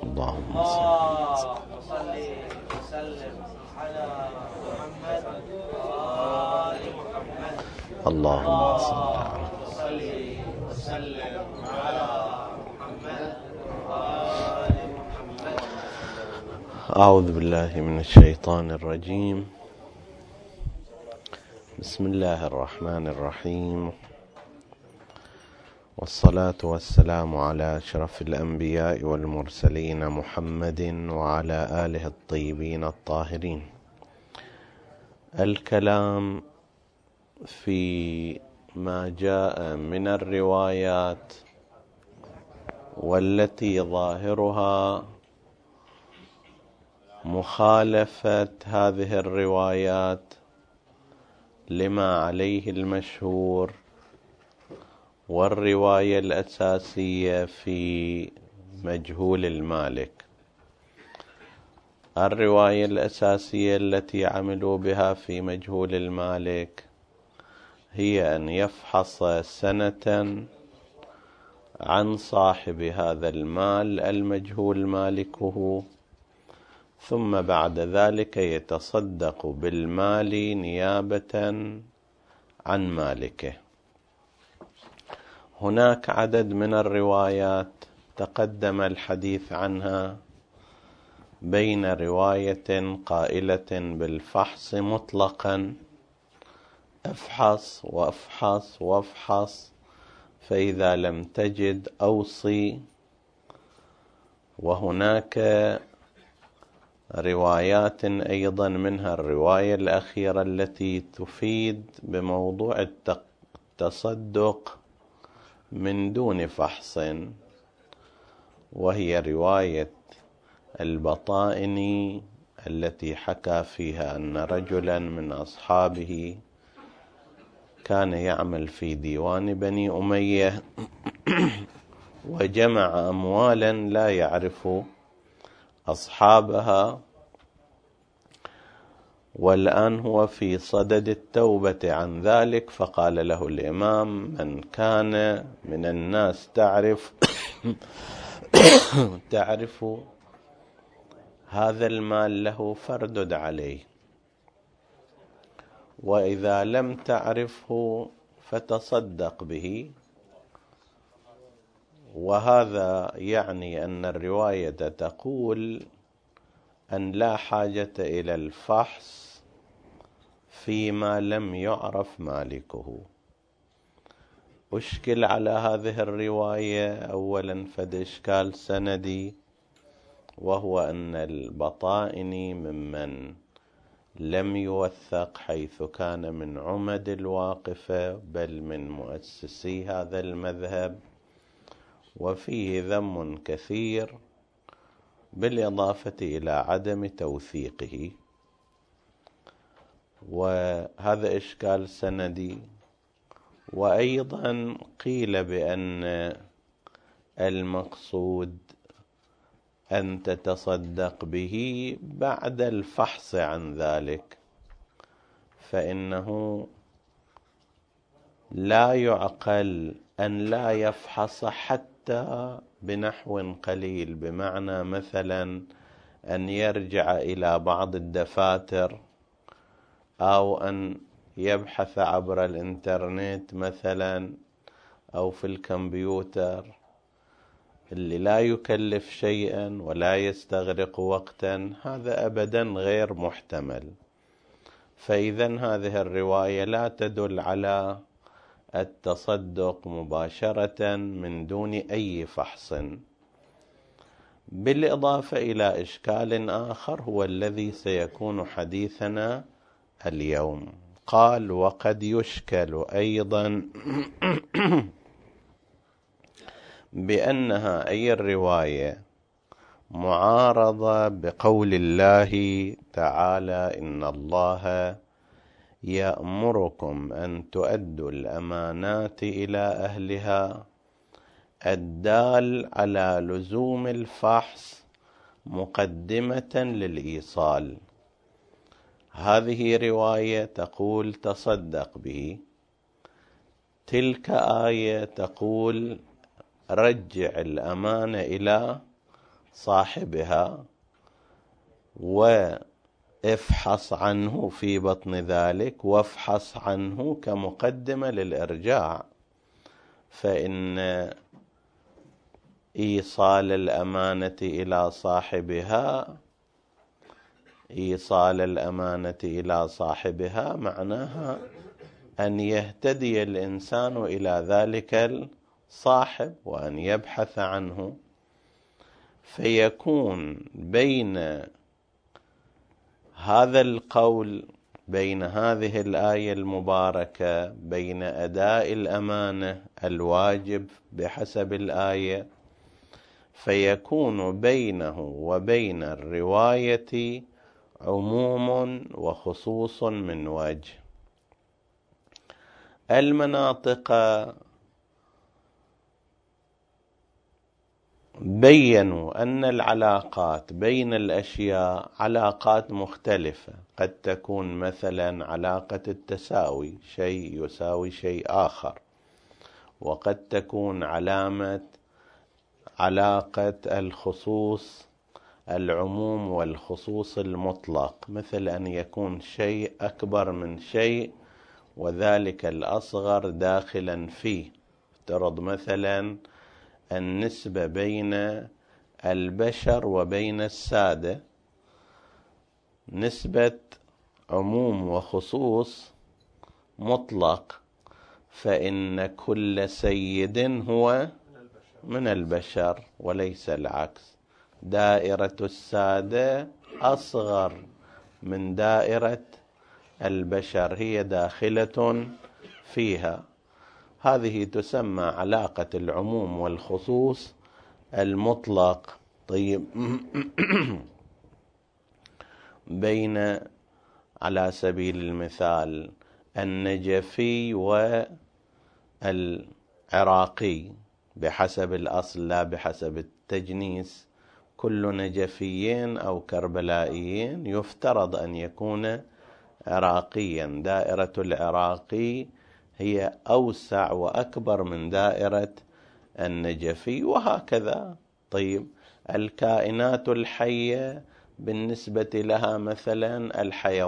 اللهم صل وسلم على محمد وآل محمد. اللهم صل وسلم على محمد وآل محمد. أعوذ بالله من الشيطان الرجيم. بسم الله الرحمن الرحيم، والصلاة والسلام على أشرف الأنبياء والمرسلين محمد وعلى آله الطيبين الطاهرين. الكلام في ما جاء من الروايات والتي ظاهرها مخالفة هذه الروايات لما عليه المشهور، والرواية الأساسية في مجهول المالك. الرواية الأساسية التي عملوا بها في مجهول المالك هي أن يفحص سنة عن صاحب هذا المال المجهول مالكه، ثم بعد ذلك يتصدق بالمال نيابة عن مالكه. هناك عدد من الروايات تقدم الحديث عنها، بين رواية قائلة بالفحص مطلقا، افحص وافحص وافحص فإذا لم تجد أوصي، وهناك روايات أيضا منها الرواية الأخيرة التي تفيد بموضوع التصدق من دون فحص، وهي رواية البطائني التي حكى فيها أن رجلا من أصحابه كان يعمل في ديوان بني أمية وجمع أموالا لا يعرف أصحابها، والآن هو في صدد التوبة عن ذلك. فقال له الإمام: من كان من الناس تعرف هذا المال له فاردد عليه، وإذا لم تعرفه فتصدق به. وهذا يعني أن الرواية تقول أن لا حاجة إلى الفحص فيما لم يعرف مالكه. أشكل على هذه الرواية أولا فد إشكال سندي، وهو أن البطائني ممن لم يوثق، حيث كان من عمد الواقفة بل من مؤسسي هذا المذهب، وفيه ذم كثير بالإضافة إلى عدم توثيقه، وهذا إشكال سندي. وأيضا قيل بأن المقصود أن تتصدق به بعد الفحص عن ذلك، فإنه لا يعقل أن لا يفحص حتى بنحو قليل، بمعنى مثلا أن يرجع إلى بعض الدفاتر، أو أن يبحث عبر الإنترنت مثلا، أو في الكمبيوتر اللي لا يكلف شيئا ولا يستغرق وقتا. هذا أبدا غير محتمل. فإذا هذه الرواية لا تدل على التصدق مباشرة من دون أي فحص. بالإضافة إلى إشكال آخر هو الذي سيكون حديثنا اليوم. قال: وقد يشكل أيضا بأنها أي الرواية معارضة بقول الله تعالى: إن الله يأمركم أن تؤدوا الأمانات إلى أهلها، الدال على لزوم الفحص مقدمة للإيصال. هذه رواية تقول تصدق به، تلك آية تقول رجع الأمانة إلى صاحبها وافحص عنه في بطن ذلك، وافحص عنه كمقدمة للإرجاع. فإن إيصال الأمانة إلى صاحبها، إيصال الأمانة إلى صاحبها معناها أن يهتدي الإنسان إلى ذلك الصاحب وأن يبحث عنه. فيكون بين هذا القول، بين هذه الآية المباركة، بين أداء الأمانة الواجب بحسب الآية، فيكون بينه وبين الرواية عموم وخصوص من وجه. المناطق بيّنوا أن العلاقات بين الأشياء علاقات مختلفة، قد تكون مثلا علاقة التساوي، شيء يساوي شيء آخر، وقد تكون علاقة الخصوص، العموم والخصوص المطلق، مثل أن يكون شيء أكبر من شيء وذلك الأصغر داخلا فيه. افترض مثلا النسبة بين البشر وبين السادة نسبة عموم وخصوص مطلق، فإن كل سيد هو من البشر وليس العكس. دائرة السادة أصغر من دائرة البشر، هي داخلة فيها. هذه تسمى علاقة العموم والخصوص المطلق. طيب بين على سبيل المثال النجفي والعراقي بحسب الأصل لا بحسب التجنيس، كل نجفيين أو كربلائيين يفترض أن يكون عراقيا. دائرة العراقي هي أوسع وأكبر من دائرة النجفي، وهكذا. طيب الكائنات الحية بالنسبة لها مثلا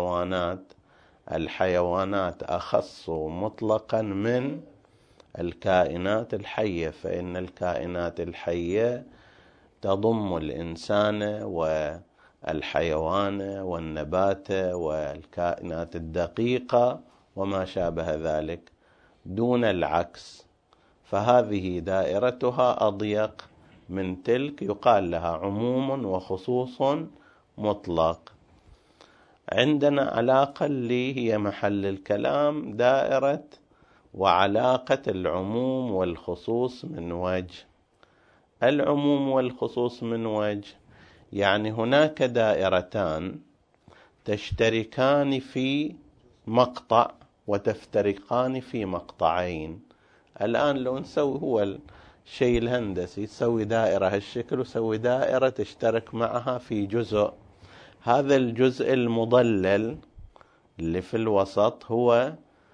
الحيوانات أخص مطلقا من الكائنات الحية، فإن الكائنات الحية تضم الإنسان والحيوان والنبات والكائنات الدقيقة وما شابه ذلك، دون العكس. فهذه دائرتها أضيق من تلك، يقال لها عموم وخصوص مطلق. عندنا علاقة اللي هي محل الكلام، دائرة وعلاقة العموم والخصوص من وجه. العموم والخصوص من وجه يعني هناك دائرتان تشتركان في مقطع وتفترقان في مقطعين. الآن لو نسوي هو الشيء الهندسي، تسوي دائرة هالشكل وسوي دائرة تشترك معها في جزء، هذا الجزء المضلل اللي في الوسط هو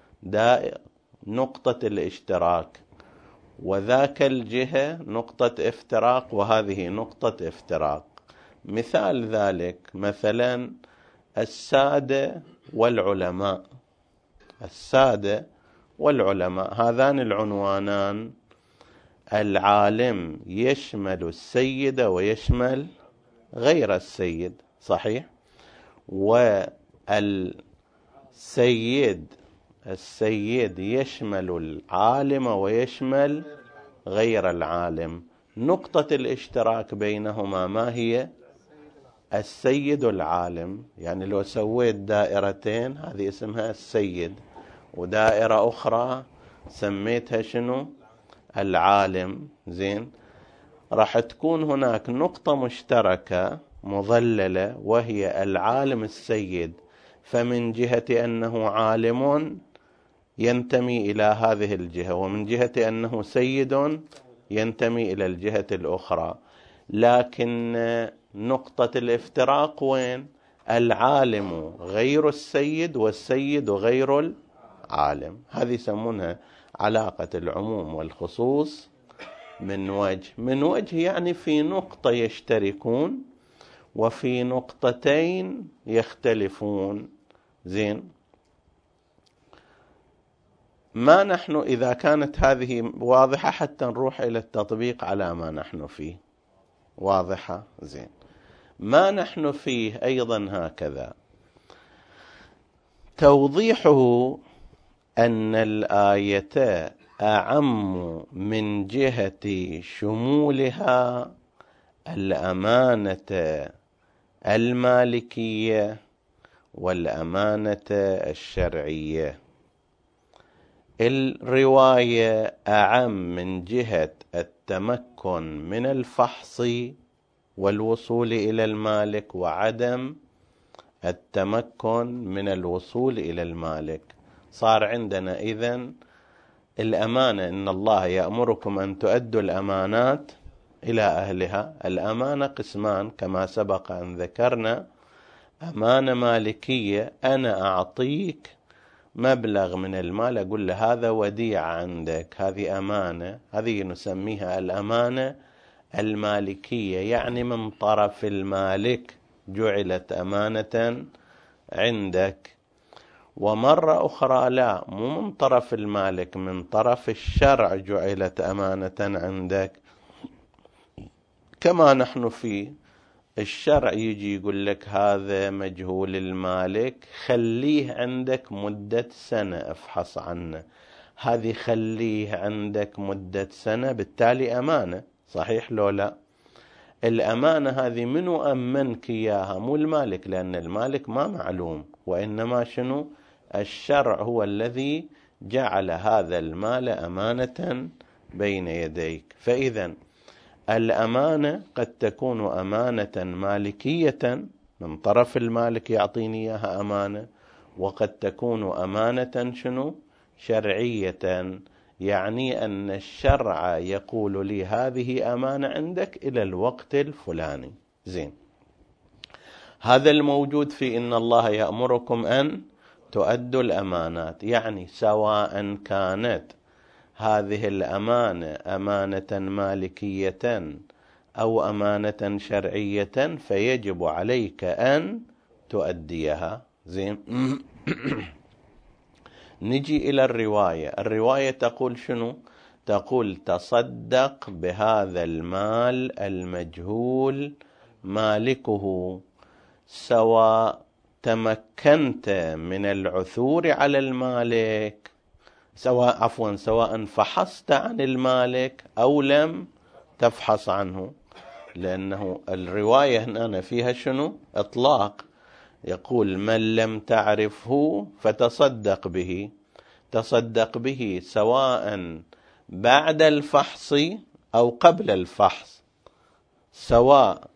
نقطة الاشتراك، وذاك الجهة نقطة افتراق، وهذه نقطة افتراق. مثال ذلك مثلا السادة والعلماء. السادة والعلماء هذان العنوانان، العالم يشمل السيد ويشمل غير السيد، صحيح؟ والسيد يشمل العالم ويشمل غير العالم. نقطة الاشتراك بينهما ما هي؟ السيد والعالم. يعني لو سويت دائرتين، هذه اسمها السيد، ودائرة أخرى سميتها شنو؟ العالم. زين، راح تكون هناك نقطة مشتركة مظللة وهي العالم السيد، فمن جهة أنه عالم ينتمي إلى هذه الجهة، ومن جهة أنه سيد ينتمي إلى الجهة الأخرى. لكن نقطة الافتراق وين؟ العالم غير السيد والسيد غير العالم. هذه يسمونها علاقة العموم والخصوص من وجه يعني في نقطة يشتركون وفي نقطتين يختلفون. زين، ما نحن إذا كانت هذه واضحة حتى نروح إلى التطبيق على ما نحن فيه. واضحة؟ زين. ما نحن فيه أيضا هكذا. توضيحه أن الآية أعم من جهة شمولها الأمانة المالكية والأمانة الشرعية. الرواية أعم من جهة التمكن من الفحص والوصول إلى المالك وعدم التمكن من الوصول إلى المالك. صار عندنا إذن الأمانة، إن الله يأمركم أن تؤدوا الأمانات إلى أهلها. الأمانة قسمان كما سبق أن ذكرنا: أمانة مالكية، أنا أعطيك مبلغ من المال أقول له هذا وديعة عندك، هذه أمانة، هذه نسميها الأمانة المالكية، يعني من طرف المالك جعلت أمانة عندك. ومرة أخرى لا، مو من طرف المالك، من طرف الشرع جعلت أمانة عندك. كما نحن في الشرع يجي يقول لك هذا مجهول المالك، خليه عندك مدة سنة افحص عنه، هذه خليه عندك مدة سنة، بالتالي أمانة. صحيح لو لا؟ الأمانة هذه منو أمنك إياها؟ مو المالك، لأن المالك ما معلوم، وإنما شنو؟ الشرع هو الذي جعل هذا المال أمانة بين يديك. فإذا الأمانة قد تكون أمانة مالكية من طرف المالك يعطيني إياها أمانة، وقد تكون أمانة شنو؟ شرعية، يعني أن الشرع يقول لي هذه أمانة عندك إلى الوقت الفلاني. زين، هذا الموجود في إن الله يأمركم أن تؤدوا الأمانات، يعني سواء كانت هذه الأمانة أمانة مالكية أو أمانة شرعية فيجب عليك أن تؤديها. زين. نجي إلى الرواية. الرواية تقول شنو؟ تقول تصدق بهذا المال المجهول مالكه، سواء تمكنت من العثور على المالك، سواء فحصت عن المالك أو لم تفحص عنه. لأنه الرواية هنا فيها شنو؟ إطلاق. يقول من لم تعرفه فتصدق به. تصدق به سواء بعد الفحص أو قبل الفحص، سواء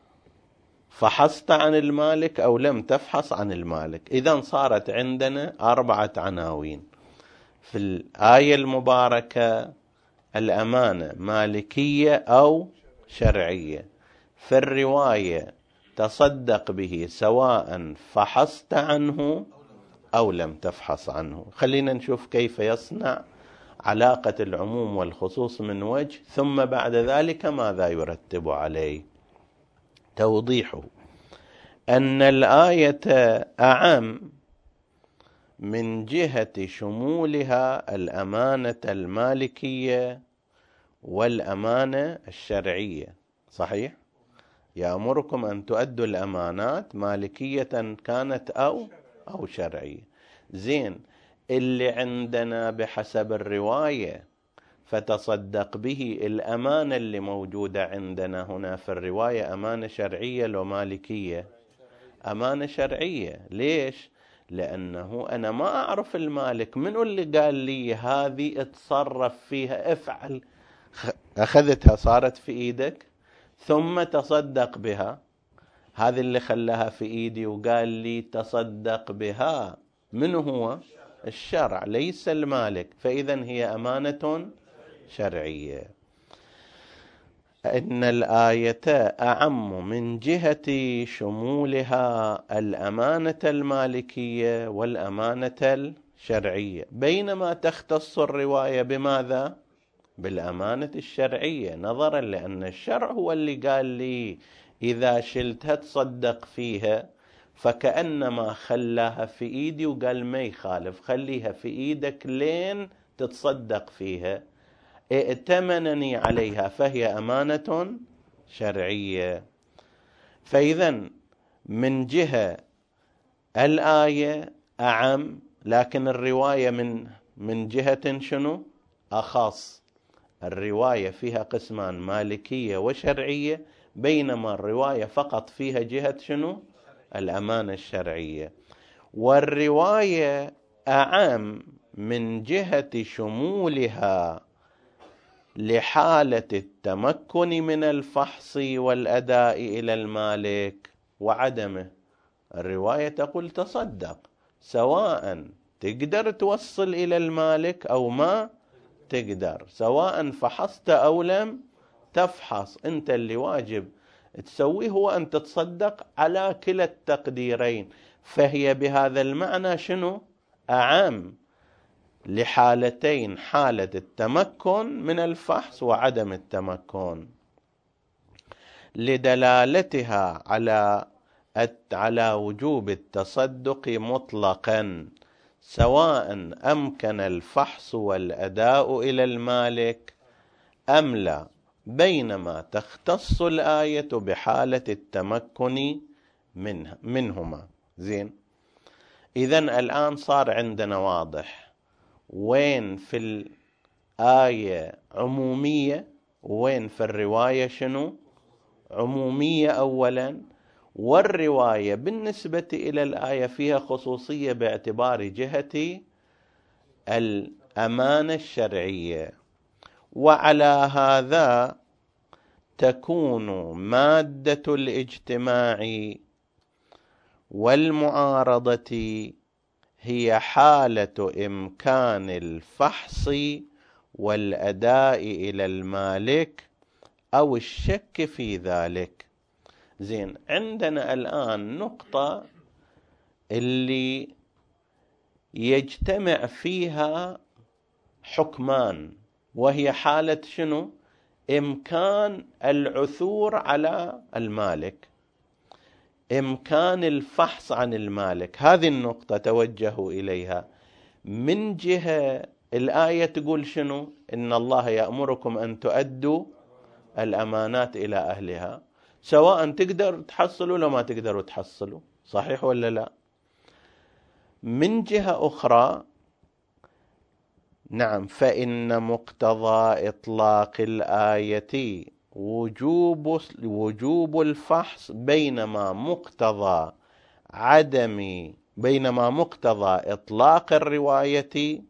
فحصت عن المالك أو لم تفحص عن المالك. إذن صارت عندنا 4 عناوين في الآية المباركة: الأمانة مالكية أو شرعية. في الرواية تصدق به سواء فحصت عنه أو لم تفحص عنه. خلينا نشوف كيف يصنع علاقة العموم والخصوص من وجه، ثم بعد ذلك ماذا يرتب عليه. توضيحه أن الآية أعم من جهة شمولها الأمانة المالكية والأمانة الشرعية. صحيح؟ يأمركم أن تؤدوا الأمانات مالكية كانت أو شرعية. زين، اللي عندنا بحسب الرواية فتصدق به، الأمانة اللي موجودة عندنا هنا في الرواية أمانة شرعية لو مالكية؟ أمانة شرعية. ليش؟ لأنه أنا ما أعرف المالك، منو اللي قال لي هذه اتصرف فيها افعل؟ أخذتها صارت في إيدك ثم تصدق بها، هذا اللي خلاها في إيدي وقال لي تصدق بها من هو؟ الشرع ليس المالك. فإذن هي أمانة شرعية. إن الآية أعم من جهة شمولها الأمانة المالكية والأمانة الشرعية، بينما تختص الرواية بماذا؟ بالأمانة الشرعية، نظرا لأن الشرع هو اللي قال لي إذا شلتها تصدق فيها، فكأنما خلاها في إيدي وقال ما يخالف، خليها في إيدك لين تتصدق فيها، ائتمنني عليها، فهي أمانة شرعية. فإذا من جهة الآية أعم، لكن الرواية من جهة شنو؟ أخص. الرواية فيها قسمان، مالكية وشرعية، بينما الرواية فقط فيها جهة شنو؟ الأمانة الشرعية. والرواية أعم من جهة شمولها لحالة التمكن من الفحص والأداء إلى المالك وعدمه. الرواية تقول تصدق، سواء تقدر توصل إلى المالك أو ما تقدر، سواء فحصت أو لم تفحص، أنت اللي واجب تسويه هو أن تتصدق على كلا التقديرين. فهي بهذا المعنى شنو؟ أعم لحالتين، حالة التمكن من الفحص وعدم التمكن، لدلالتها على وجوب التصدق مطلقا، سواء أمكن الفحص والأداء إلى المالك أم لا، بينما تختص الآية بحالة التمكن منهما. زين، إذن الآن صار عندنا واضح وين في الآية عمومية وين في الرواية شنو؟ عمومية أولا، والرواية بالنسبة إلى الآية فيها خصوصية باعتبار جهة الأمانة الشرعية. وعلى هذا تكون مادة الاجتماع والمعارضة هي حالة إمكان الفحص والأداء إلى المالك أو الشك في ذلك. زين، عندنا الآن نقطة اللي يجتمع فيها حكمان، وهي حالة شنو؟ إمكان العثور على المالك، إمكان الفحص عن المالك. هذه النقطة توجهوا إليها. من جهة الآية تقول شنو؟ إن الله يأمركم أن تؤدوا الأمانات إلى أهلها، سواء تقدر تحصلوا ولا ما تقدروا تحصلوا، صحيح ولا لا؟ من جهة أخرى نعم، فإن مقتضى إطلاق الآية وجوب الفحص، بينما مقتضى إطلاق الرواية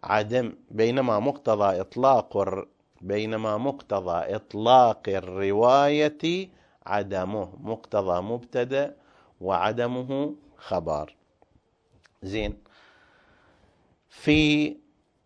بينما مقتضى إطلاق الرواية عدمه، مقتضى مبتدأ وعدمه خبر. زين، في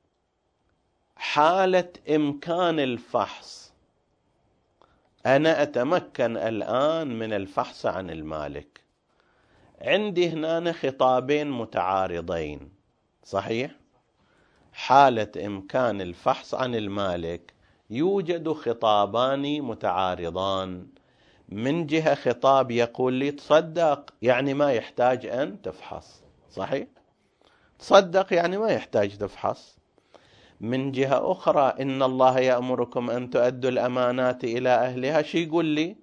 حالة إمكان الفحص، أنا أتمكن الآن من الفحص عن المالك، عندي هنا خطابين متعارضين، صحيح؟ حالة إمكان الفحص عن المالك يوجد خطابان متعارضان. من جهة خطاب يقول لي تصدق، يعني ما يحتاج أن تفحص، صحيح؟ تصدق يعني ما يحتاج تفحص. من جهة أخرى إن الله يأمركم أن تؤدوا الأمانات إلى أهلها، شي يقول لي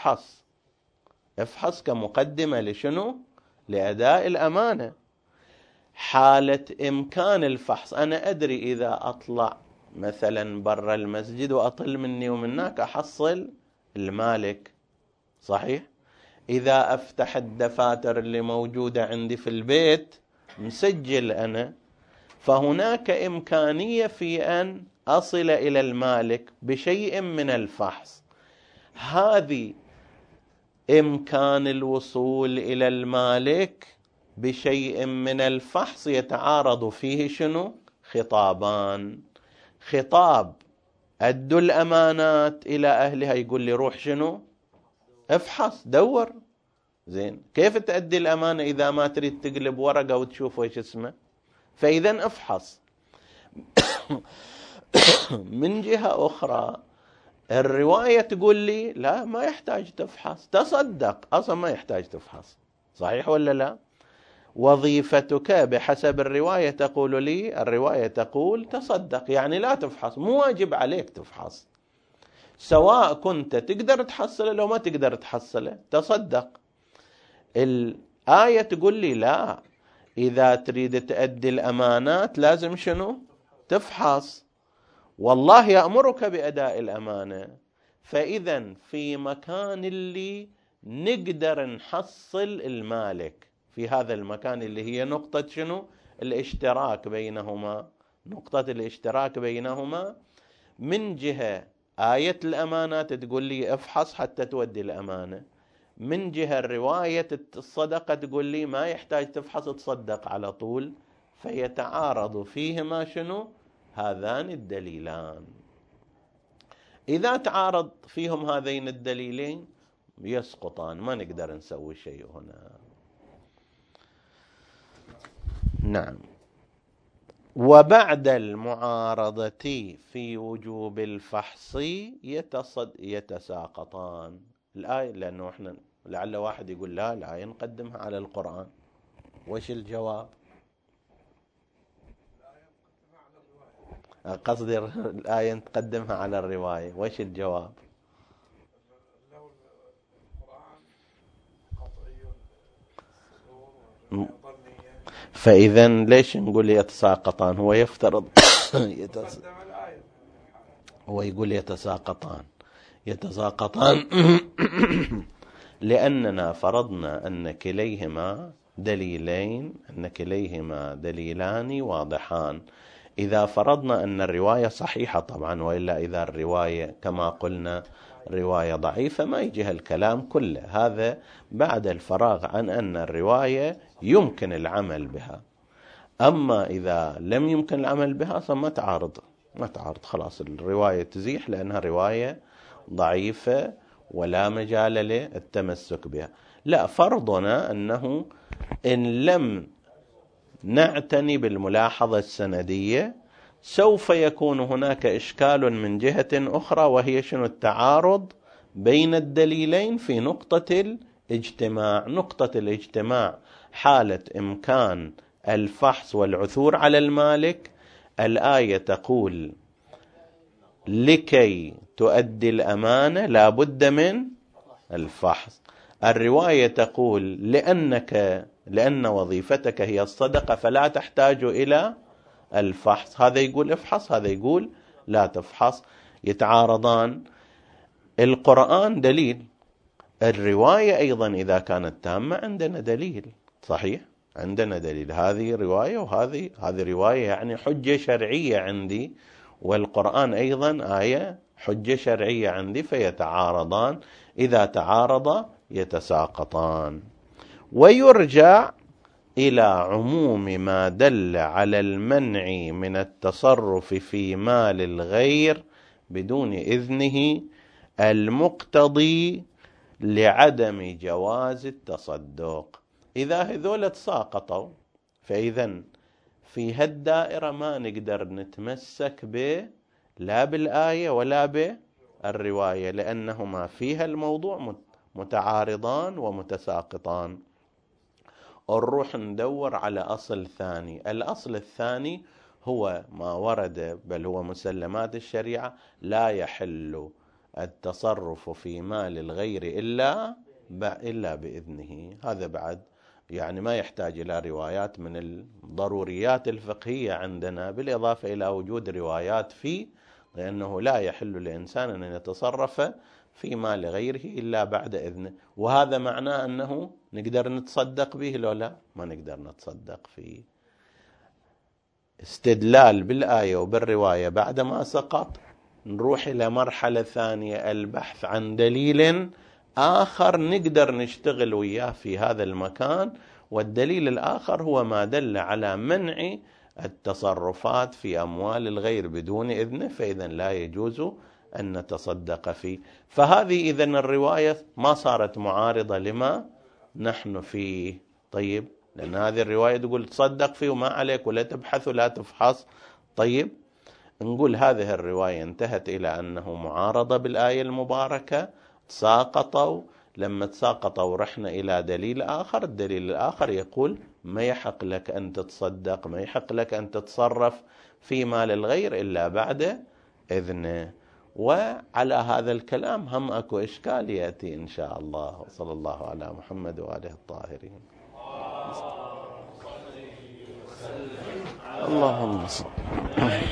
افحص كمقدمة لشنو؟ لأداء الأمانة. حالة إمكان الفحص، أنا أدري إذا أطلع مثلا برا المسجد وأطل مني ومنك أحصل المالك، صحيح؟ إذا أفتح الدفاتر اللي موجودة عندي في البيت مسجل أنا، فهناك إمكانية في أن أصل إلى المالك بشيء من الفحص. هذه إمكان الوصول إلى المالك بشيء من الفحص يتعارض فيه شنو؟ خطابان. خطاب أدوا الأمانات إلى أهلها يقول لي روح شنو؟ افحص دور. زين، كيف تأدي الأمانة إذا ما تريد تقلب ورقة وتشوف وش اسمه؟ فإذا افحص. من جهة أخرى الرواية تقول لي لا، ما يحتاج تفحص، تصدق، أصلا ما يحتاج تفحص. صحيح ولا لا؟ وظيفتك بحسب الرواية تقول لي، الرواية تقول تصدق، يعني لا تفحص، مو واجب عليك تفحص، سواء كنت تقدر تحصله لو ما تقدر تحصله، تصدق. الآية تقول لي لا، إذا تريد تؤدي الأمانات لازم شنو؟ تفحص، والله يأمرك بأداء الأمانة. فإذا في مكان اللي نقدر نحصل المالك، في هذا المكان اللي هي نقطة شنو؟ الاشتراك بينهما، نقطة الاشتراك بينهما. من جهة آية الأمانات تقول لي افحص حتى تودي الأمانة، من جهة رواية الصدقة تقول لي ما يحتاج تفحص، تصدق على طول. فيتعارض فيهما شنو؟ هذان الدليلان. إذا تعارض فيهم هذين الدليلين يسقطان، ما نقدر نسوي شيء هنا. نعم. وبعد المعارضة في وجوب الفحص يتساقطان. الآية، لأنه احنا لعل واحد يقول لا، الآية نقدمها على القرآن، وش الجواب؟ قصدي الآية نقدمها على الرواية، وش الجواب؟ فإذا ليش نقول يتساقطان؟ هو يفترض هو يقول يتساقطان لأننا فرضنا أن كليهما دليلان واضحان. إذا فرضنا أن الرواية صحيحة طبعا، وإلا إذا الرواية كما قلنا رواية ضعيفة ما يجي الكلام كله. هذا بعد الفراغ عن أن الرواية يمكن العمل بها. أما إذا لم يمكن العمل بها فما تعارض، خلاص الرواية تزيح لأنها رواية ضعيفة ولا مجال للتمسك بها. لا، فرضنا أنه إن لم نعتني بالملاحظة السندية سوف يكون هناك إشكال من جهة أخرى، وهي شنو؟ التعارض بين الدليلين في نقطة الاجتماع. نقطة الاجتماع حالة إمكان الفحص والعثور على المالك. الآية تقول لكي تؤدي الأمانة لا بد من الفحص. الرواية تقول لأن وظيفتك هي الصدقة فلا تحتاج إلى الفحص. هذا يقول افحص، هذا يقول لا تفحص، يتعارضان. القرآن دليل، الرواية أيضا إذا كانت تامة عندنا دليل. صحيح، عندنا دليل، هذه رواية وهذه رواية، يعني حجة شرعية عندي، والقرآن أيضا آية حجة شرعية عندي، فيتعارضان. إذا تعارض يتساقطان. ويرجع إلى عموم ما دل على المنع من التصرف في مال الغير بدون إذنه المقتضي لعدم جواز التصدق. إذا هذول تساقطوا، فإذا في هالدائرة ما نقدر نتمسك لا بالآية ولا بالرواية، لأنهما فيها الموضوع متعارضان ومتساقطان. نروح ندور على أصل ثاني. الأصل الثاني هو ما ورد، بل هو مسلمات الشريعة، لا يحل التصرف في مال الغير إلا بإذنه. هذا بعد يعني ما يحتاج إلى روايات، من الضروريات الفقهية عندنا، بالإضافة إلى وجود روايات فيه، لأنه لا يحل لإنسان أن يتصرف في مال غيره إلا بعد إذنه. وهذا معناه أنه نقدر نتصدق به لو لا؟ ما نقدر نتصدق فيه. استدلال بالآية وبالرواية بعد ما سقط، نروح إلى مرحلة ثانية، البحث عن دليل آخر نقدر نشتغل وياه في هذا المكان. والدليل الآخر هو ما دل على منع التصرفات في أموال الغير بدون إذنه، فإذا لا يجوز أن نتصدق فيه. فهذه إذن الرواية ما صارت معارضة لما نحن فيه. طيب، لأن هذه الرواية تقول تصدق فيه وما عليك، ولا تبحث ولا تفحص. طيب، نقول هذه الرواية انتهت إلى أنه معارضة بالآية المباركة، تساقطوا. لما تساقطوا رحنا إلى دليل آخر، الدليل الآخر يقول ما يحق لك أن تتصدق، ما يحق لك أن تتصرف في مال الغير إلا بعد إذنه. وعلى هذا الكلام هم أكو إشكال يأتي إن شاء الله. وصلى الله على محمد وآله الطاهرين. اللهم صل